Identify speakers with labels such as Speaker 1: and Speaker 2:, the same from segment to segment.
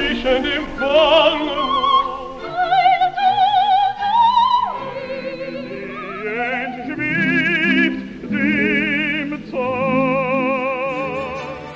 Speaker 1: zwischen dem Wangen entschwebt dem Zorn.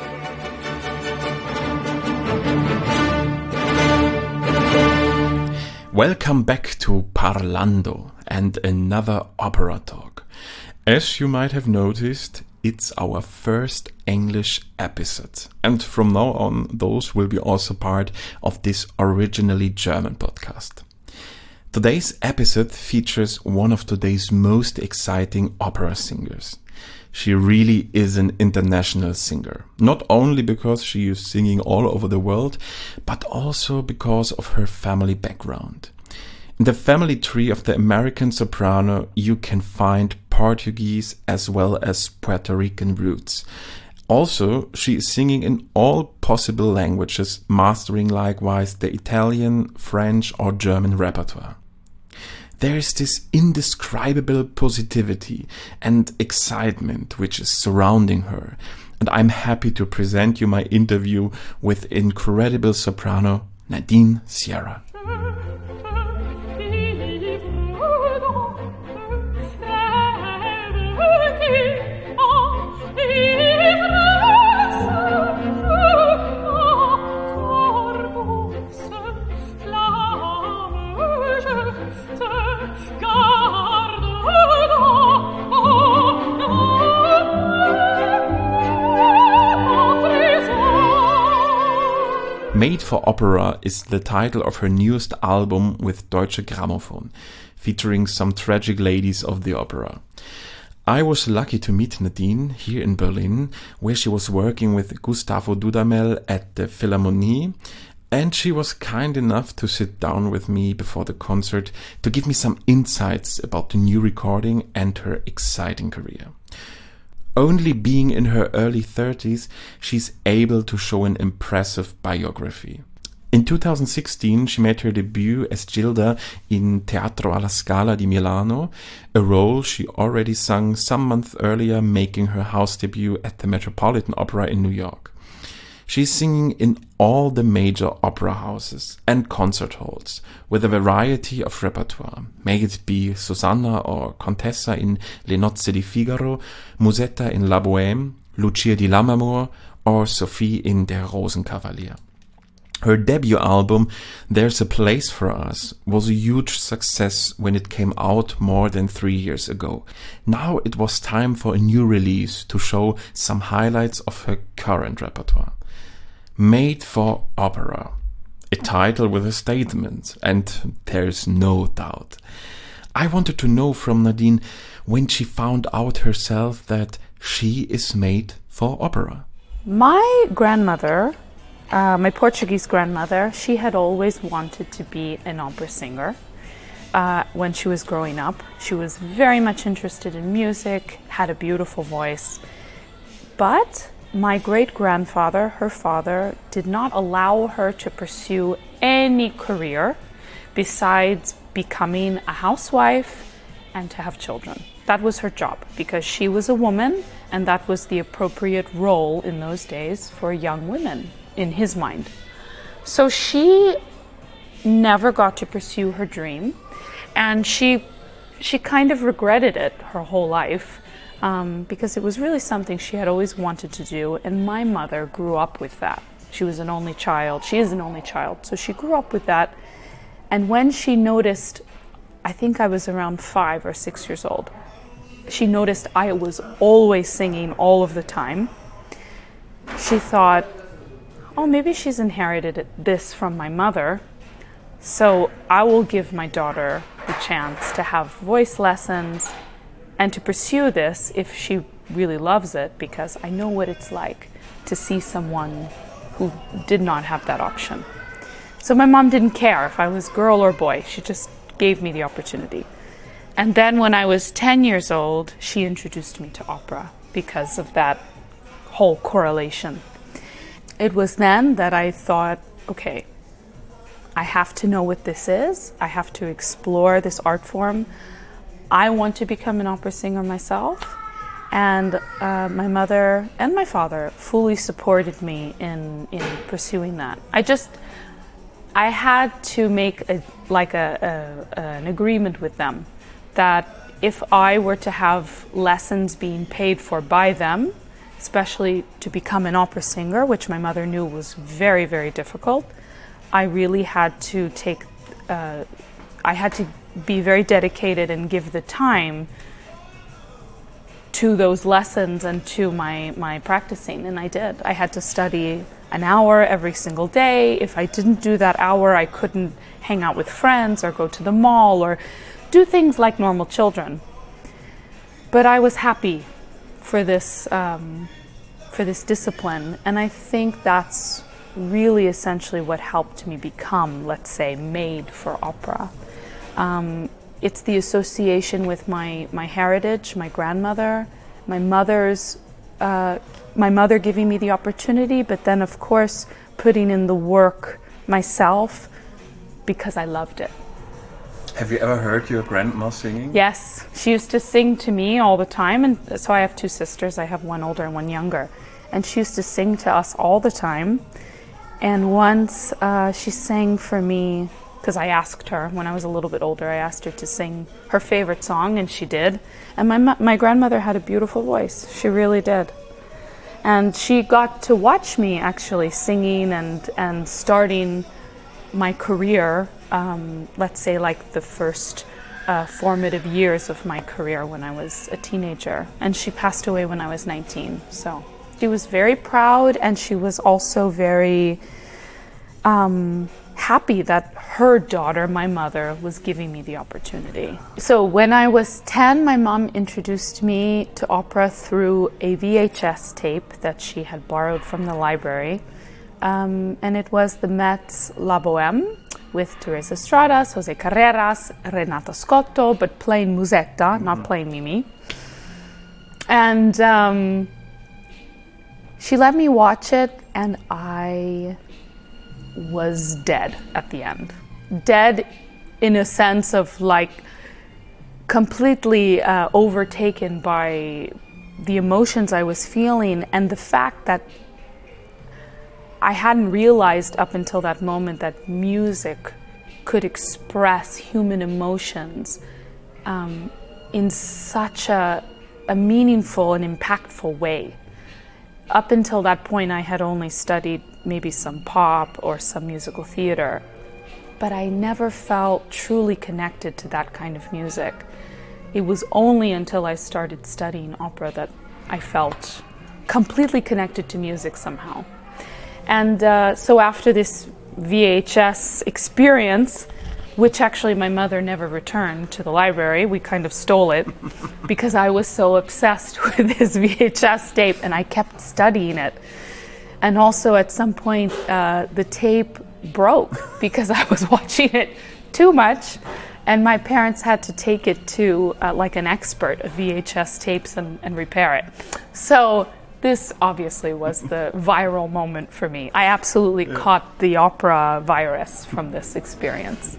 Speaker 2: Welcome back to Parlando and another opera talk. As you might have noticed, it's our first English episode, and from now on those will be also part of this originally German podcast. Today's episode features one of today's most exciting opera singers. She really is an international singer, not only because she is singing all over the world, but also because of her family background. In the family tree of the American soprano, you can find Portuguese as well as Puerto Rican roots. Also, she is singing in all possible languages, mastering likewise the Italian, French or German repertoire. There is this indescribable positivity and excitement which is surrounding her, and I'm happy to present you my interview with incredible soprano Nadine Sierra. Made for Opera is the title of her newest album with Deutsche Grammophon, featuring some tragic ladies of the opera. I was lucky to meet Nadine here in Berlin, where she was working with Gustavo Dudamel at the Philharmonie, and she was kind enough to sit down with me before the concert to give me some insights about the new recording and her exciting career. Only being in her early 30s, she's able to show an impressive biography. In 2016, she made her debut as Gilda in Teatro alla Scala di Milano, a role she already sung some months earlier, making her house debut at the Metropolitan Opera in New York. She's singing in all the major opera houses and concert halls with a variety of repertoire. May it be Susanna or Contessa in Le Nozze di Figaro, Musetta in La Bohème, Lucia di Lammermoor or Sophie in Der Rosenkavalier. Her debut album, There's a Place for Us, was a huge success when it came out more than 3 years ago. Now it was time for a new release to show some highlights of her current repertoire. Made for Opera, a title with a statement, and there's no doubt. I wanted to know from Nadine when she found out herself that she is made for opera.
Speaker 3: My grandmother, my Portuguese grandmother, she had always wanted to be an opera singer. When she was growing up, she was very much interested in music, had a beautiful voice, but my great-grandfather, her father, did not allow her to pursue any career besides becoming a housewife and to have children. That was her job because she was a woman and that was the appropriate role in those days for young women, in his mind. So she never got to pursue her dream, and she kind of regretted it her whole life. Because it was really something she had always wanted to do, and my mother grew up with that. She was an only child. She is an only child, so she grew up with that. And when she noticed, I think I was around 5 or 6 years old, she noticed I was always singing all of the time. She thought, oh, maybe she's inherited this from my mother, so I will give my daughter the chance to have voice lessons and to pursue this if she really loves it, because I know what it's like to see someone who did not have that option. So my mom didn't care if I was girl or boy. She just gave me the opportunity. And then when I was 10 years old, she introduced me to opera because of that whole correlation. It was then that I thought, okay, I have to know what this is. I have to explore this art form. I want to become an opera singer myself. And my mother and my father fully supported me in pursuing that. I had to make an agreement with them that if I were to have lessons being paid for by them, especially to become an opera singer, which my mother knew was very, very difficult, I really had to I had to be very dedicated and give the time to those lessons and to my practicing, and I did. I had to study an hour every single day. If I didn't do that hour, I couldn't hang out with friends or go to the mall or do things like normal children. But I was happy for this discipline, and I think that's really essentially what helped me become, let's say, made for opera. It's the association with my heritage, my grandmother, my mother giving me the opportunity, but then of course putting in the work myself because I loved it.
Speaker 2: Have you ever heard your grandma singing?
Speaker 3: Yes, she used to sing to me all the time, and so I have two sisters. I have one older and one younger, and she used to sing to us all the time. And once she sang for me, because I asked her when I was a little bit older, I asked her to sing her favorite song, and she did. And my grandmother had a beautiful voice. She really did. And she got to watch me actually singing and starting my career, let's say like the first formative years of my career when I was a teenager. And she passed away when I was 19. So she was very proud, and she was also very happy that her daughter, my mother, was giving me the opportunity. So when I was 10, my mom introduced me to opera through a VHS tape that she had borrowed from the library. And it was the Met's La Bohème with Teresa Stratas, Jose Carreras, Renato Scotto, but playing Musetta, not playing Mimi. And she let me watch it, and I was dead at the end. Dead in a sense of like completely overtaken by the emotions I was feeling, and the fact that I hadn't realized up until that moment that music could express human emotions in such a meaningful and impactful way. Up until that point, I had only studied maybe some pop or some musical theater, but I never felt truly connected to that kind of music. It was only until I started studying opera that I felt completely connected to music somehow. And so after this VHS experience, which actually my mother never returned to the library, we kind of stole it because I was so obsessed with this VHS tape, and I kept studying it. And also at some point the tape broke because I was watching it too much, and my parents had to take it to like an expert of VHS tapes and repair it. So this obviously was the viral moment for me. I absolutely caught the opera virus from this experience.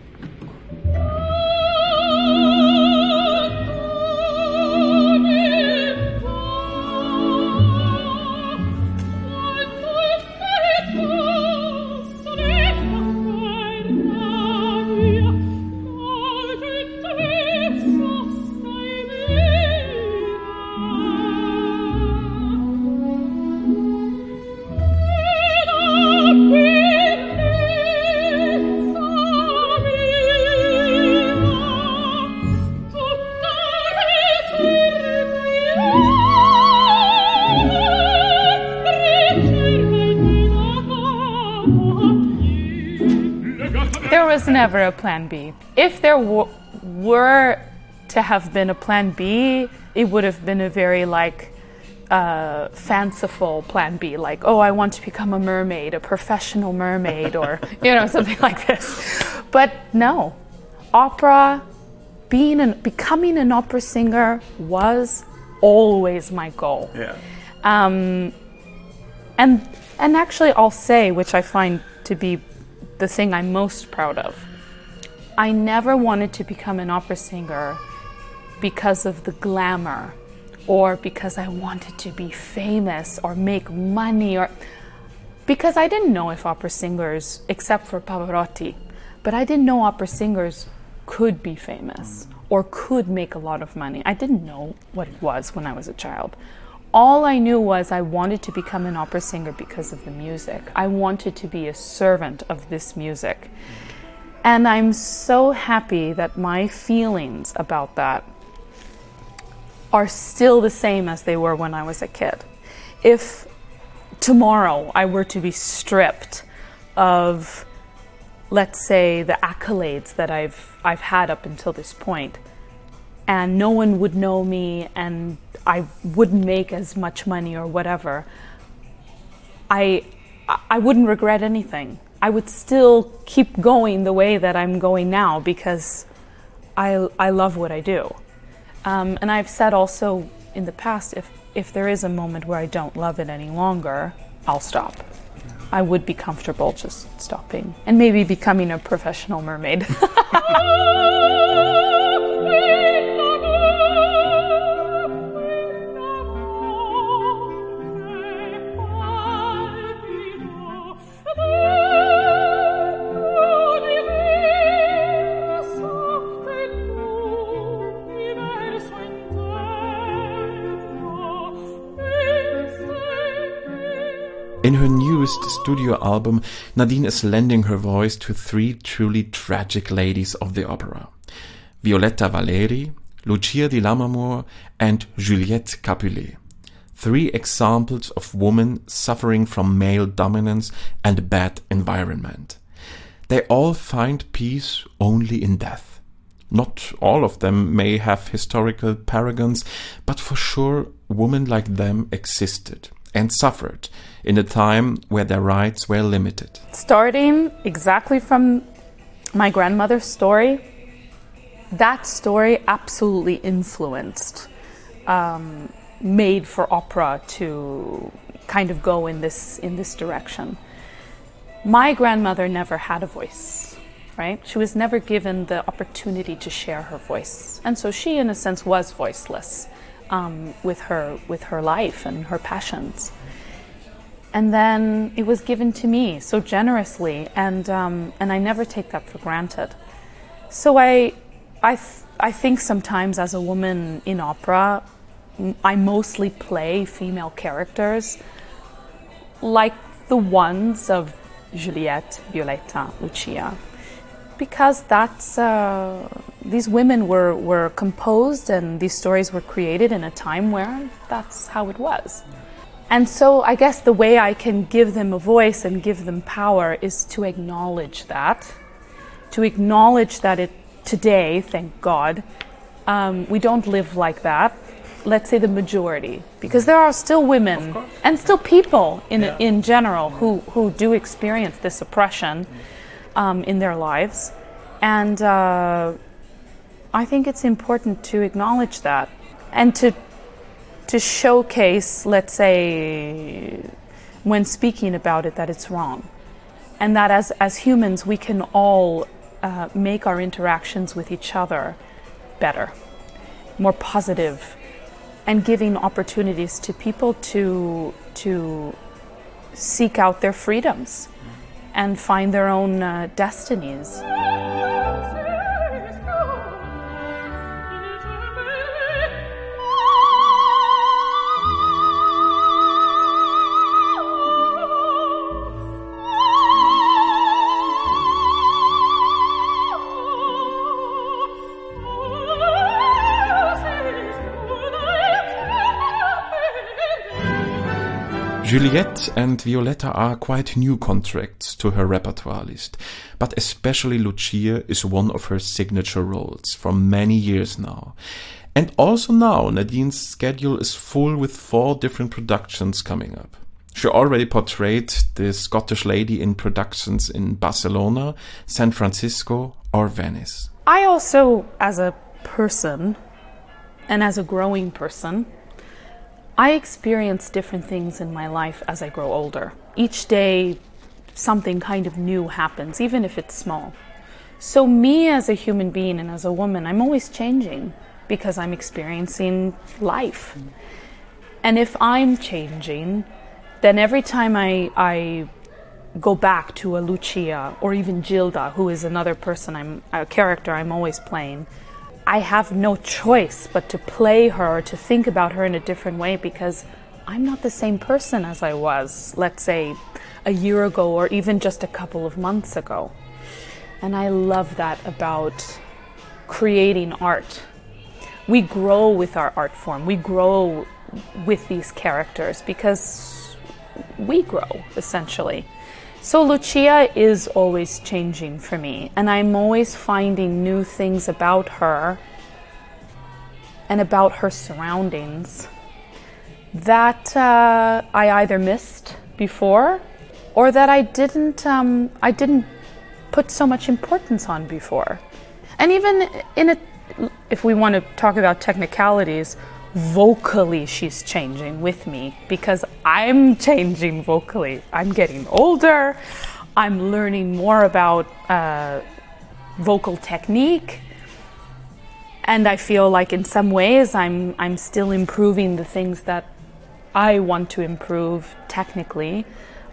Speaker 3: There was never a plan B. If there were to have been a plan B, it would have been a very fanciful plan B, like, oh, I want to become a mermaid, a professional mermaid, or something like this. But no, opera, becoming an opera singer was always my goal.
Speaker 2: Yeah.
Speaker 3: And actually, I'll say, which I find to be the thing I'm most proud of, I never wanted to become an opera singer because of the glamour or because I wanted to be famous or make money, or Because I didn't know if opera singers, except for Pavarotti, but I didn't know opera singers could be famous or could make a lot of money. I didn't know what it was when I was a child. All I knew was I wanted to become an opera singer because of the music. I wanted to be a servant of this music. And I'm so happy that my feelings about that are still the same as they were when I was a kid. If tomorrow I were to be stripped of, let's say, the accolades that I've had up until this point, and no one would know me and I wouldn't make as much money or whatever, I wouldn't regret anything. I would still keep going the way that I'm going now because I love what I do. And I've said also in the past, if there is a moment where I don't love it any longer, I'll stop. I would be comfortable just stopping and maybe becoming a professional mermaid.
Speaker 2: In her newest studio album, Nadine is lending her voice to three truly tragic ladies of the opera: Violetta Valeri, Lucia di Lammermoor, and Juliette Capulet. Three examples of women suffering from male dominance and a bad environment. They all find peace only in death. Not all of them may have historical paragons, but for sure women like them existed and suffered in a time where their rights were limited.
Speaker 3: Starting exactly from my grandmother's story, that story absolutely influenced Made for Opera to kind of go in this direction. My grandmother never had a voice, right? She was never given the opportunity to share her voice, and so she, in a sense, was voiceless with her life and her passions. And then it was given to me so generously, and I never take that for granted. So I think sometimes as a woman in opera, I mostly play female characters like the ones of Juliette, Violetta, Lucia, because that's these women were composed and these stories were created in a time where that's how it was. And so I guess the way I can give them a voice and give them power is to acknowledge that today, thank God, we don't live like that. Let's say the majority, because there are still women and still people in general who do experience this oppression in their lives. And I think it's important to acknowledge that and to showcase, let's say, when speaking about it, that it's wrong. And that as humans, we can all make our interactions with each other better, more positive, and giving opportunities to people to seek out their freedoms and find their own destinies.
Speaker 2: Juliette and Violetta are quite new contracts to her repertoire list, but especially Lucia is one of her signature roles for many years now. And also now, Nadine's schedule is full with 4 different productions coming up. She already portrayed the Scottish lady in productions in Barcelona, San Francisco, or Venice.
Speaker 3: I also, as a person, and as a growing person, I experience different things in my life as I grow older. Each day, something kind of new happens, even if it's small. So me as a human being and as a woman, I'm always changing because I'm experiencing life. And if I'm changing, then every time I go back to a Lucia or even Gilda, who is another a character I'm always playing, I have no choice but to play her, to think about her in a different way, because I'm not the same person as I was, let's say, a year ago or even just a couple of months ago. And I love that about creating art. We grow with our art form. We grow with these characters because we grow, essentially. So Lucia is always changing for me, and I'm always finding new things about her and about her surroundings that I either missed before or that I didn't put so much importance on before. And even if we want to talk about technicalities, vocally she's changing with me because I'm changing vocally. I'm getting older. I'm learning more about vocal technique. And I feel like in some ways I'm still improving the things that I want to improve technically.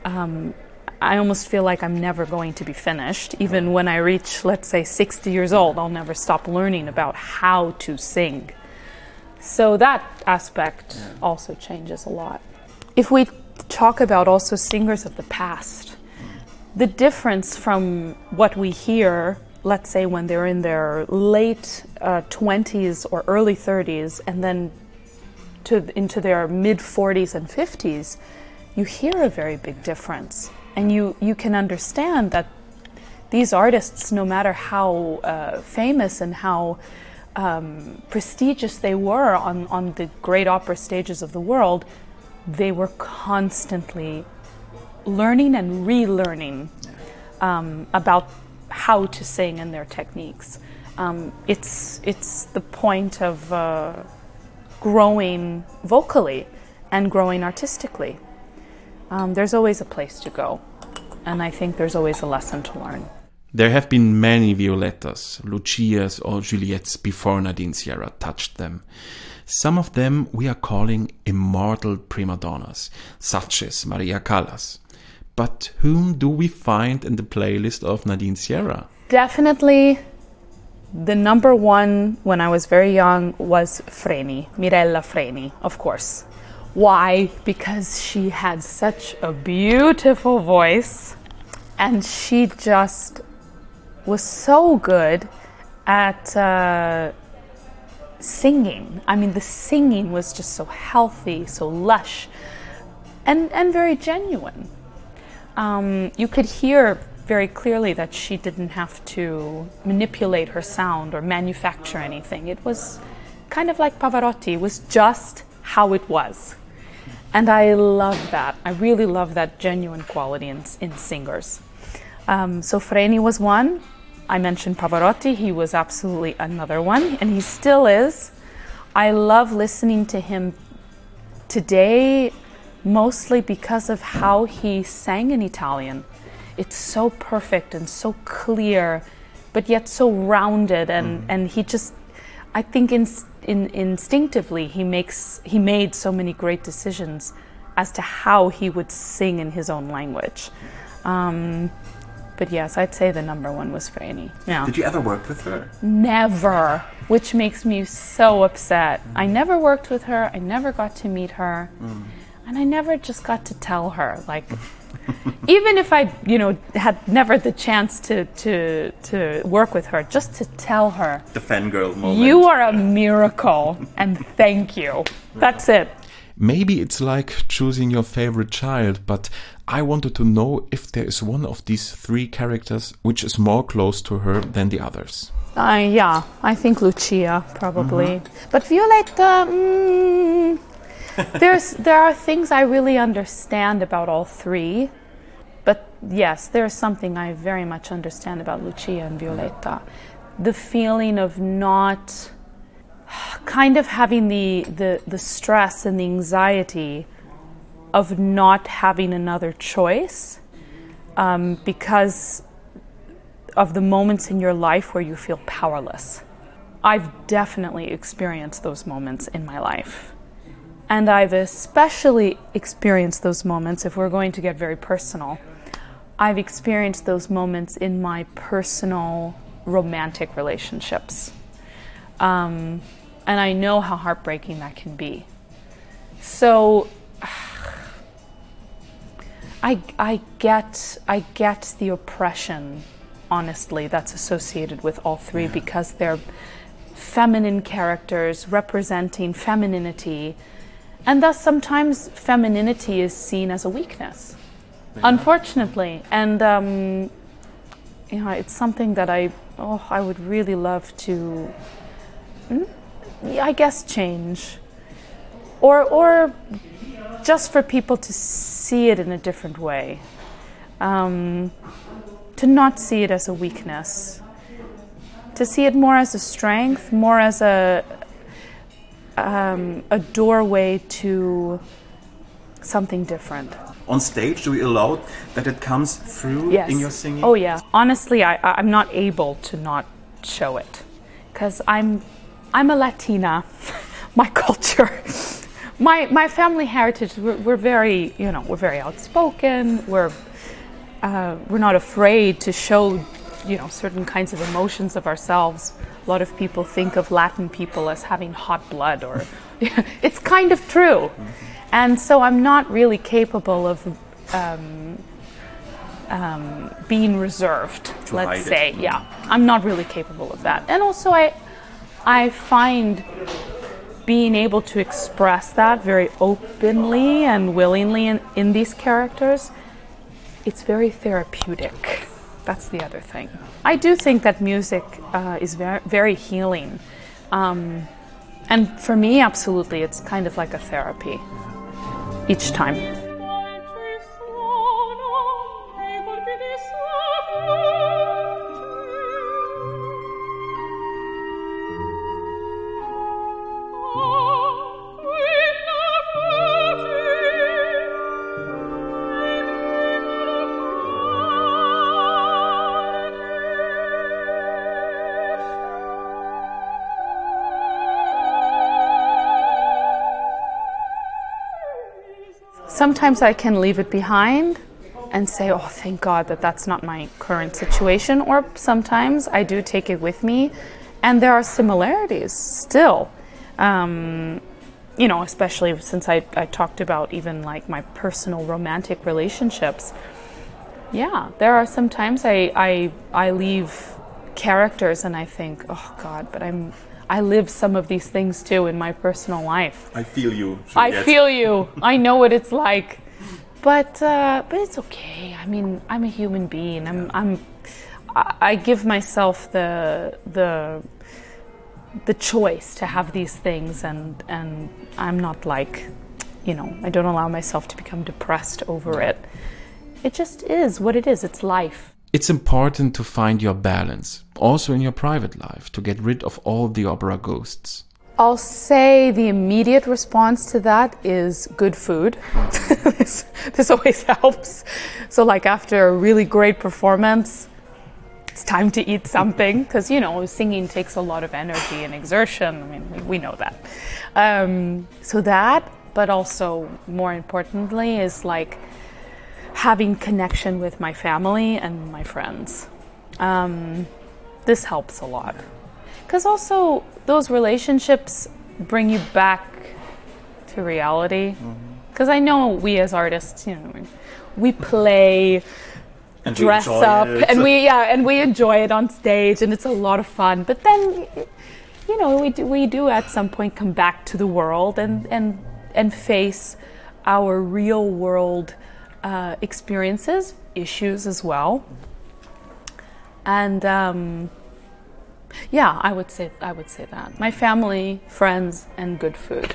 Speaker 3: I almost feel like I'm never going to be finished. Even when I reach, let's say, 60 years old, I'll never stop learning about how to sing. So that aspect also changes a lot. If we talk about also singers of the past, the difference from what we hear, let's say when they're in their late 20s or early 30s and then into their mid 40s and 50s, you hear a very big difference. And you can understand that these artists, no matter how famous and how prestigious they were on the great opera stages of the world, they were constantly learning and relearning about how to sing and their techniques. It's the point of growing vocally and growing artistically. There's always a place to go, and I think there's always a lesson to learn.
Speaker 2: There have been many Violettas, Lucias or Juliettes before Nadine Sierra touched them. Some of them we are calling immortal prima donnas, such as Maria Callas. But whom do we find in the playlist of Nadine Sierra?
Speaker 3: Definitely the number one when I was very young was Freni, Mirella Freni, of course. Why? Because she had such a beautiful voice and she just was so good at singing. I mean, the singing was just so healthy, so lush, and very genuine. You could hear very clearly that she didn't have to manipulate her sound or manufacture anything. It was kind of like Pavarotti. It was just how it was. And I love that. I really love that genuine quality in singers. So Freni was one. I mentioned Pavarotti. He was absolutely another one, and he still is. I love listening to him today, mostly because of how he sang in Italian. It's so perfect and so clear, but yet so rounded, and he just, I think instinctively he made so many great decisions as to how he would sing in his own language. But yes, I'd say the number one was Freni. Yeah.
Speaker 2: Did you ever work with her?
Speaker 3: Never, which makes me so upset. I never worked with her. I never got to meet her. And I never just got to tell her, like, even if I, had never the chance to work with her, just to tell her.
Speaker 2: The fangirl moment.
Speaker 3: You are a miracle, and thank you. That's it.
Speaker 2: Maybe it's like choosing your favorite child, but I wanted to know if there is one of these three characters which is more close to her than the others.
Speaker 3: Yeah, I think Lucia, probably. But Violetta, there are things I really understand about all three. But yes, there's something I very much understand about Lucia and Violetta. The feeling of not kind of having the stress and the anxiety of not having another choice because of the moments in your life where you feel powerless. I've definitely experienced those moments in my life. And I've especially experienced those moments, if we're going to get very personal, I've experienced those moments in my personal romantic relationships. And I know how heartbreaking that can be. So I get the oppression, honestly, that's associated with all three, because they're feminine characters representing femininity, and thus sometimes femininity is seen as a weakness, unfortunately. And it's something that I would really love to, I guess, change, or just for people to see it in a different way, to not see it as a weakness, to see it more as a strength, more as a doorway to something different.
Speaker 2: On stage, do you allow that it comes through in your singing?
Speaker 3: Oh yeah. Honestly, I'm not able to not show it, because I'm a Latina. My culture, my family heritage, we're very, we're very outspoken. We're not afraid to show, certain kinds of emotions of ourselves. A lot of people think of Latin people as having hot blood, or it's kind of true. And so I'm not really capable of being reserved, let's say. Yeah, I'm not really capable of that. And also I find being able to express that very openly and willingly in these characters, it's very therapeutic. That's the other thing. I do think that music is very, very healing. And for me, absolutely, it's kind of like a therapy each time. Sometimes I can leave it behind and say, oh, thank God that that's not my current situation. Or sometimes I do take it with me, and there are similarities still. Especially since I talked about even like my personal romantic relationships. Yeah, there are some times I leave characters and I think, oh God, but I live some of these things too in my personal life.
Speaker 2: I feel you.
Speaker 3: I feel you. I know what it's like, but it's okay. I mean, I'm a human being. I give myself the choice to have these things, and I'm not like, I don't allow myself to become depressed over it. It just is what it is. It's life.
Speaker 2: It's important to find your balance, also in your private life, to get rid of all the opera ghosts.
Speaker 3: I'll say the immediate response to that is good food. This always helps. So like after a really great performance, it's time to eat something, because, singing takes a lot of energy and exertion. I mean, we know that. So that, but also more importantly, is like having connection with my family and my friends. This helps a lot. Because also those relationships bring you back to reality. Because I know we as artists, we play, and dress up, and we enjoy it on stage, and it's a lot of fun. But then, we do at some point come back to the world and face our real world experiences, issues as well. And I would say that my family, friends, and good food.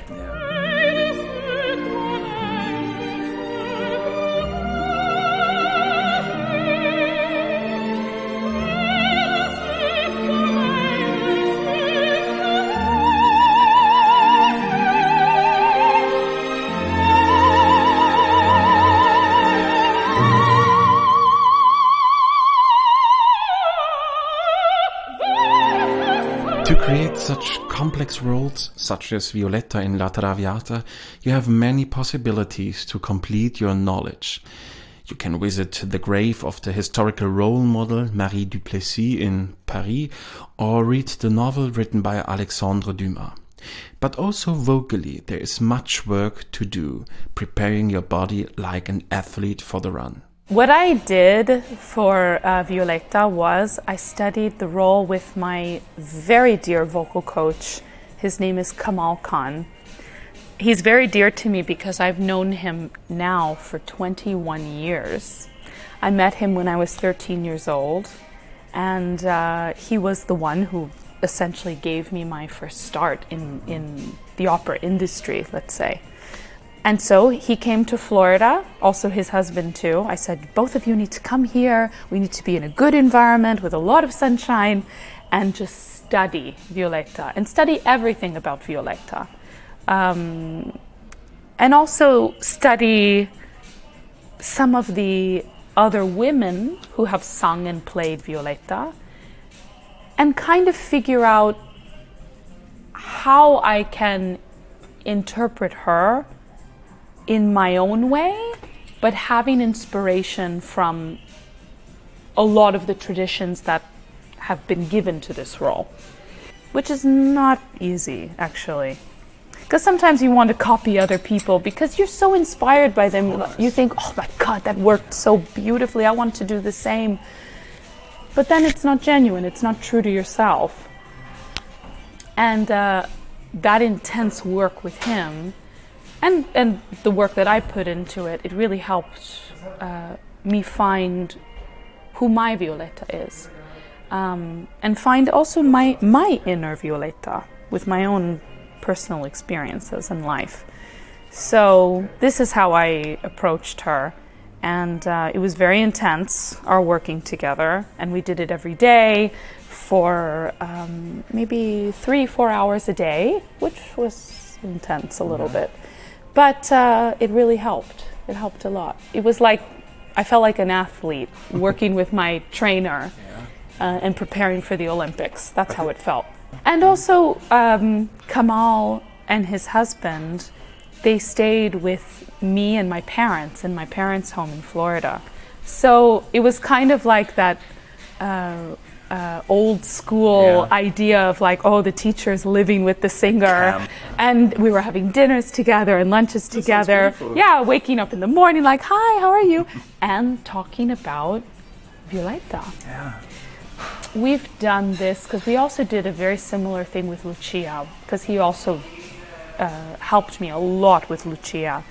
Speaker 2: To create such complex roles, such as Violetta in La Traviata, you have many possibilities to complete your knowledge. You can visit the grave of the historical role model Marie Duplessis in Paris, or read the novel written by Alexandre Dumas. But also vocally, there is much work to do, preparing your body like an athlete for the run.
Speaker 3: What I did for Violetta was I studied the role with my very dear vocal coach. His name is Kamal Khan. He's very dear to me because I've known him now for 21 years. I met him when I was 13 years old, and he was the one who essentially gave me my first start in the opera industry, let's say. And so he came to Florida, also his husband too. I said, both of you need to come here. We need to be in a good environment with a lot of sunshine and just study Violetta and study everything about Violetta. And also study some of the other women who have sung and played Violetta and kind of figure out how I can interpret her in my own way, but having inspiration from a lot of the traditions that have been given to this role, which is not easy, actually. Because sometimes you want to copy other people because you're so inspired by them. You think, oh my God, that worked so beautifully. I want to do the same. But then it's not genuine. It's not true to yourself. And that intense work with him and the work that I put into it, it really helped me find who my Violetta is. And find also my inner Violetta with my own personal experiences in life. So this is how I approached her, and it was very intense, our working together, and we did it every day for maybe 3-4 hours a day, which was intense a little bit, but it really helped. It helped a lot. It was like I felt like an athlete working with my trainer and preparing for the Olympics. That's how it felt. And also, Kamal and his husband, they stayed with me and my parents in my parents' home in Florida. So it was kind of like that old school idea of like, oh, the teacher's living with the singer. And we were having dinners together and lunches together. Yeah, waking up in the morning like, hi, how are you? And talking about Violetta.
Speaker 2: Yeah.
Speaker 3: We've done this because we also did a very similar thing with Lucia, because he also helped me a lot with Lucia.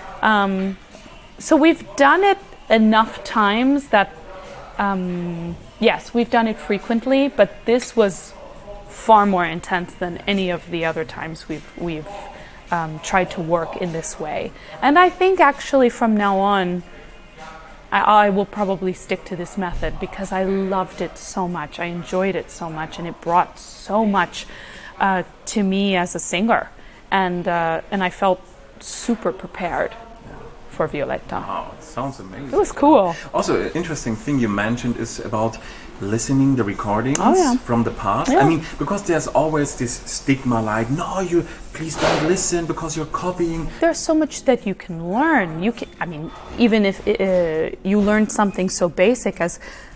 Speaker 3: So we've done it enough times that, yes, we've done it frequently, but this was far more intense than any of the other times we've tried to work in this way. And I think actually from now on, I will probably stick to this method because I loved it so much. I enjoyed it so much, and it brought so much to me as a singer, and I felt super prepared for Violetta.
Speaker 2: Wow, it sounds amazing.
Speaker 3: It was cool.
Speaker 2: Also, an interesting thing you mentioned is about listening the recordings from the past.
Speaker 3: Yeah.
Speaker 2: I mean, because there's always this stigma like, no, you please don't listen because you're copying.
Speaker 3: There's so much that you can learn. I mean, even if you learn something so basic as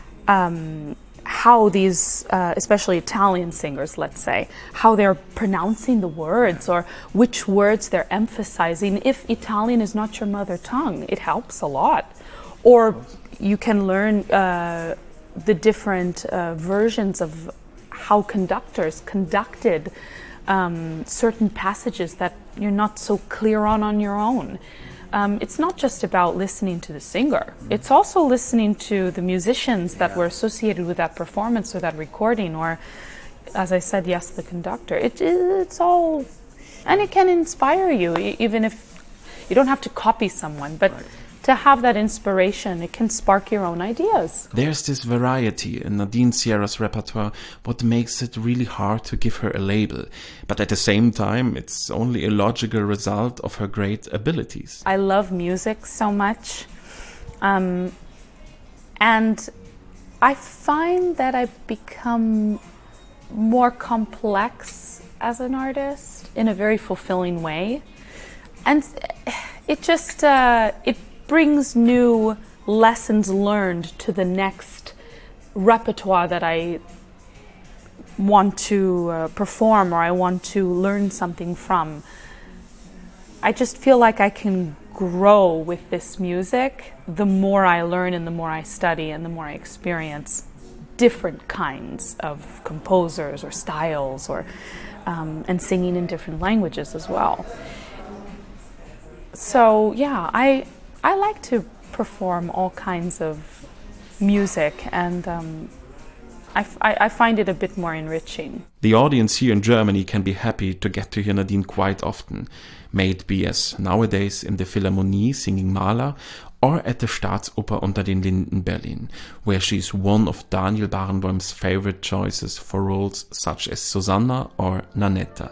Speaker 3: how these, especially Italian singers, let's say, how they're pronouncing the words or which words they're emphasizing. If Italian is not your mother tongue, it helps a lot. Or you can learn the different versions of how conductors conducted certain passages that you're not so clear on your own. It's not just about listening to the singer. It's also listening to the musicians that were associated with that performance or that recording, or, as I said, yes, the conductor. It's all, and it can inspire you, even if you don't have to copy someone, but to have that inspiration, it can spark your own ideas.
Speaker 2: There's this variety in Nadine Sierra's repertoire, what makes it really hard to give her a label. But at the same time, it's only a logical result of her great abilities.
Speaker 3: I love music so much. And I find that I've become more complex as an artist in a very fulfilling way. And it just, it brings new lessons learned to the next repertoire that I want to perform or I want to learn something from. I just feel like I can grow with this music the more I learn and the more I study and the more I experience different kinds of composers or styles, or and singing in different languages as well. So yeah, I like to perform all kinds of music, and I find it a bit more enriching.
Speaker 2: The audience here in Germany can be happy to get to hear Nadine quite often, may it be as nowadays in the Philharmonie singing Mahler, or at the Staatsoper unter den Linden Berlin, where she is one of Daniel Barenboim's favorite choices for roles such as Susanna or Nanetta.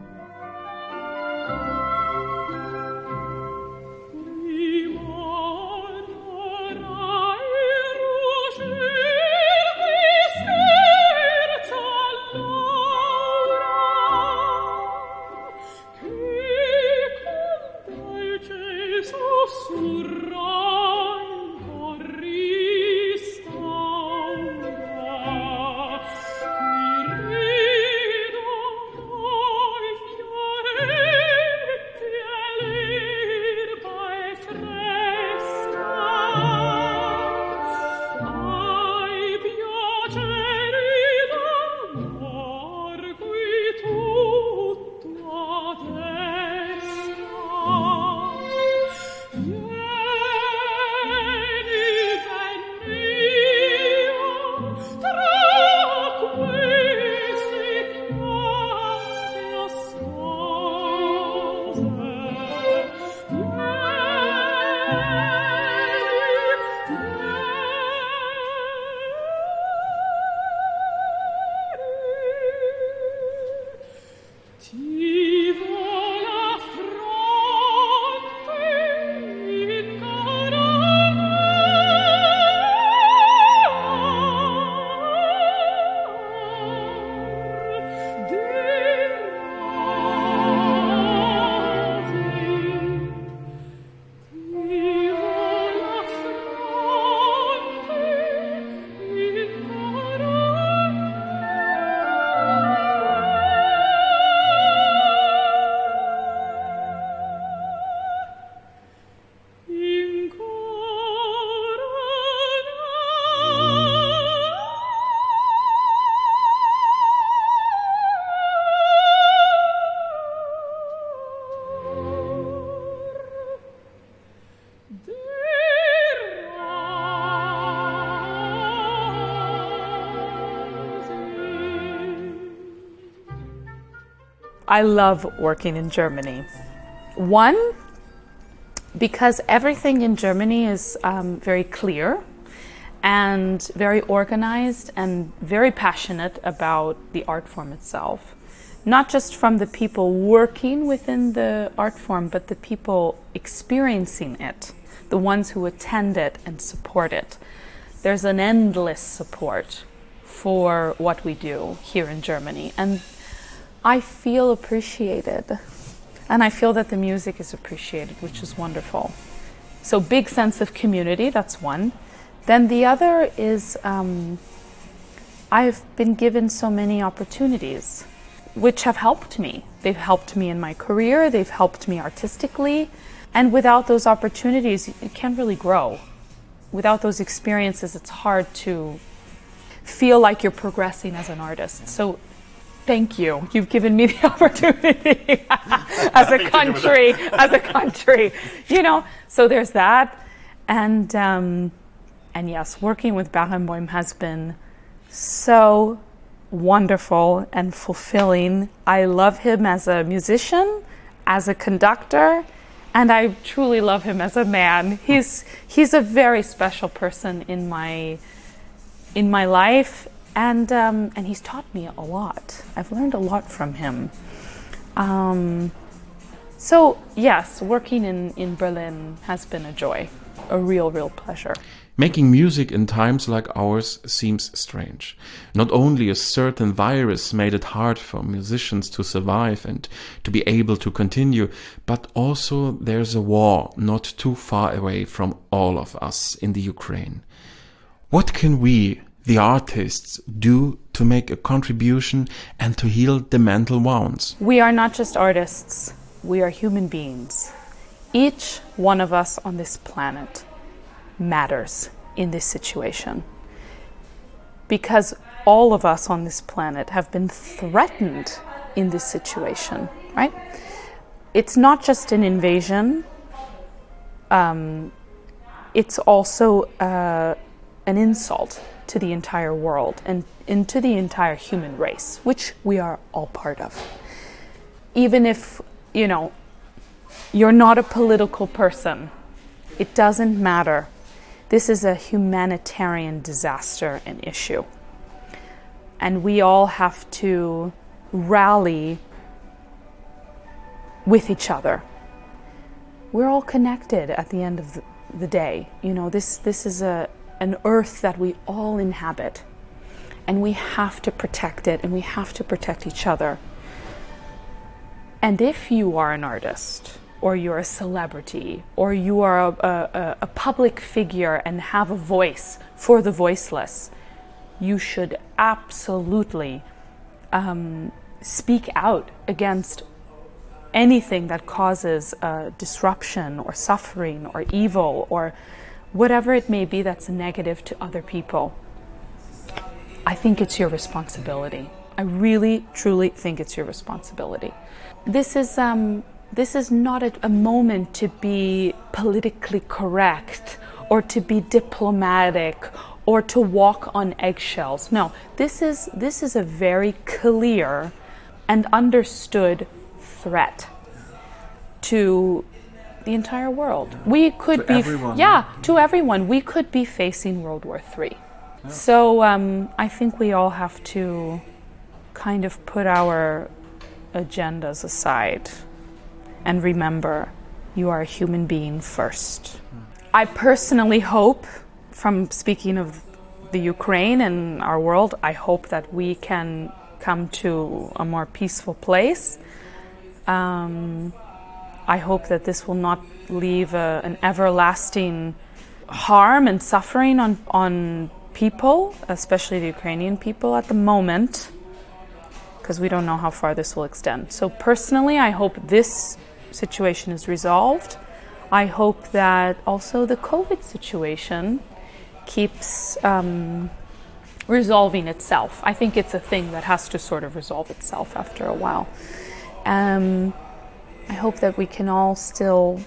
Speaker 3: I love working in Germany. One, because everything in Germany is very clear and very organized and very passionate about the art form itself. Not just from the people working within the art form, but the people experiencing it, the ones who attend it and support it. There's an endless support for what we do here in Germany, and I feel appreciated, and I feel that the music is appreciated, which is wonderful. So big sense of community, that's one. Then the other is I've been given so many opportunities which have helped me. They've helped me in my career, they've helped me artistically, and without those opportunities, you can't really grow. Without those experiences, it's hard to feel like you're progressing as an artist. So thank you. You've given me the opportunity as a country, you know. So there's that, and yes, working with Barenboim has been so wonderful and fulfilling. I love him as a musician, as a conductor, and I truly love him as a man. He's a very special person in my life. And he's taught me a lot. I've learned a lot from him. So yes, working in Berlin has been a joy, a real pleasure.
Speaker 2: Making music in times like ours seems strange. Not only a certain virus made it hard for musicians to survive and to be able to continue, but also there's a war not too far away from all of us in the Ukraine. What can we, the artists, do to make a contribution and to heal the mental wounds?
Speaker 3: We are not just artists, we are human beings. Each one of us on this planet matters in this situation, because all of us on this planet have been threatened in this situation, right? It's not just an invasion, it's also an insult to the entire world and into the entire human race, which we are all part of. Even if, you're not a political person, it doesn't matter. This is a humanitarian disaster and issue. And we all have to rally with each other. We're all connected at the end of the day. This is an earth that we all inhabit. And we have to protect it, and we have to protect each other. And if you are an artist, or you're a celebrity, or you are a public figure and have a voice for the voiceless, you should absolutely speak out against anything that causes disruption or suffering or evil or whatever it may be that's negative to other people. I think it's your responsibility. I really, truly think it's your responsibility. This is not a moment to be politically correct or to be diplomatic or to walk on eggshells. No, this is a very clear and understood threat to the entire world. We could be
Speaker 2: everyone.
Speaker 3: To everyone. We could be facing World War III. Yeah. So I think we all have to kind of put our agendas aside and remember, you are a human being first. I personally hope, from speaking of the Ukraine and our world, I hope that we can come to a more peaceful place. I hope that this will not leave an everlasting harm and suffering on people, especially the Ukrainian people at the moment, because we don't know how far this will extend. So personally, I hope this situation is resolved. I hope that also the COVID situation keeps resolving itself. I think it's a thing that has to sort of resolve itself after a while. I hope that we can all still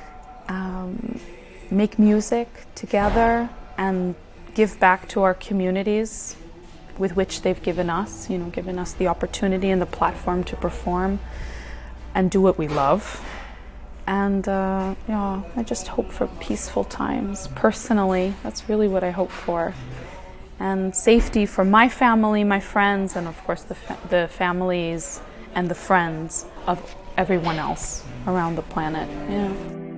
Speaker 3: make music together and give back to our communities with which they've given us, given us the opportunity and the platform to perform and do what we love. And I just hope for peaceful times. Personally, that's really what I hope for. And safety for my family, my friends, and of course the families and the friends of everyone else around the planet. Yeah.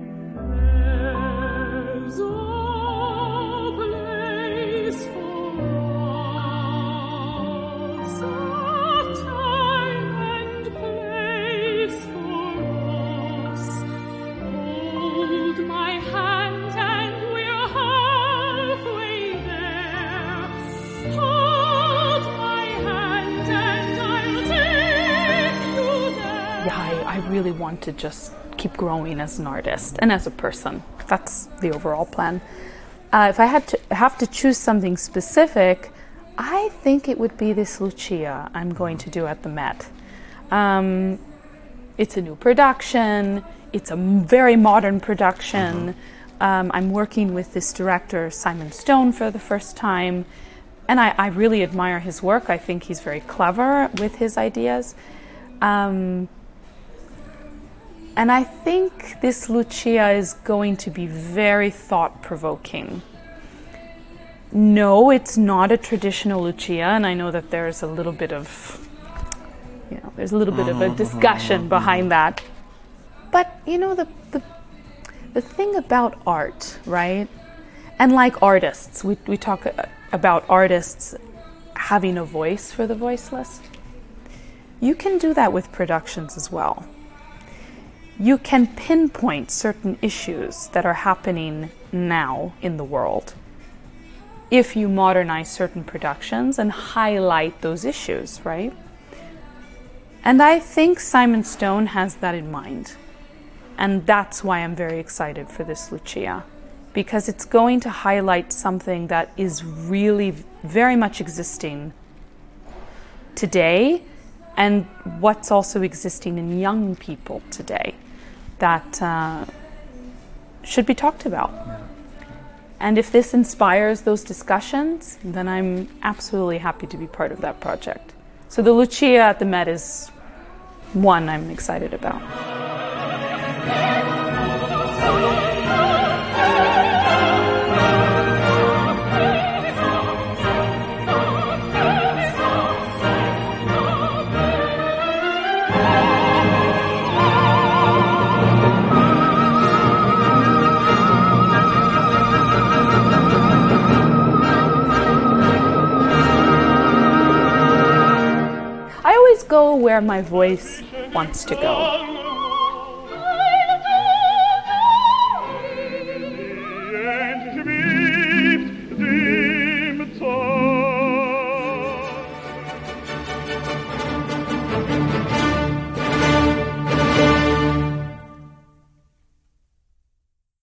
Speaker 3: I really want to just keep growing as an artist and as a person. That's the overall plan. If I have to choose something specific, I think it would be this Lucia I'm going to do at the Met. It's a new production. It's a very modern production. I'm working with this director, Simon Stone, for the first time. And I really admire his work. I think he's very clever with his ideas. And I think this Lucia is going to be very thought-provoking. No, it's not a traditional Lucia, and I know that there's a little bit of, a discussion behind that. But the thing about art, right? And like artists, we talk about artists having a voice for the voiceless. You can do that with productions as well. You can pinpoint certain issues that are happening now in the world if you modernize certain productions and highlight those issues, right? And I think Simon Stone has that in mind. And that's why I'm very excited for this Lucia, because it's going to highlight something that is really very much existing today, and what's also existing in young people today that should be talked about.
Speaker 2: Yeah.
Speaker 3: And if this inspires those discussions, then I'm absolutely happy to be part of that project. So the Lucia at the Met is one I'm excited about. I always go where my voice wants to go.
Speaker 1: And to be